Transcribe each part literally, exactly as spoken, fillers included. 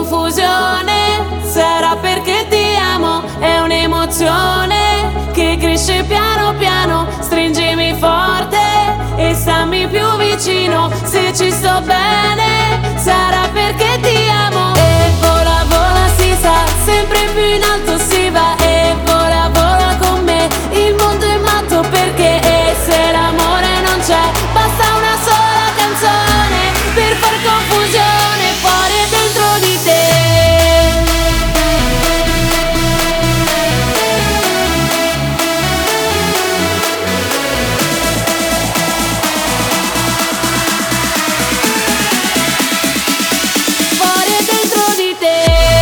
confusione, sarà perché ti amo, è un'emozione che cresce piano piano. Stringimi forte e stammi più vicino, se ci sto bene sarà perché ti amo. E vola vola si sa, sempre più in alto si va. E vola vola con me, il mondo è matto perché. E se l'amore non c'è, basta una sola canzone per far confusione fuori e dentro di te. Fuori e dentro di te.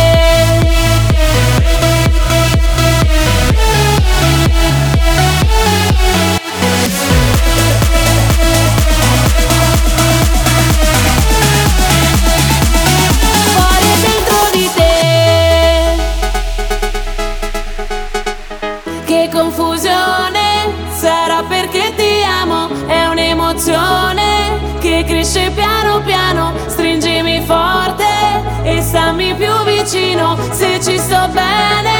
Fuori e dentro di te. Che confusione, sarà perché ti amo, è un'emozione che cresce piano piano. Stringimi forte e stammi più vicino, se ci sto bene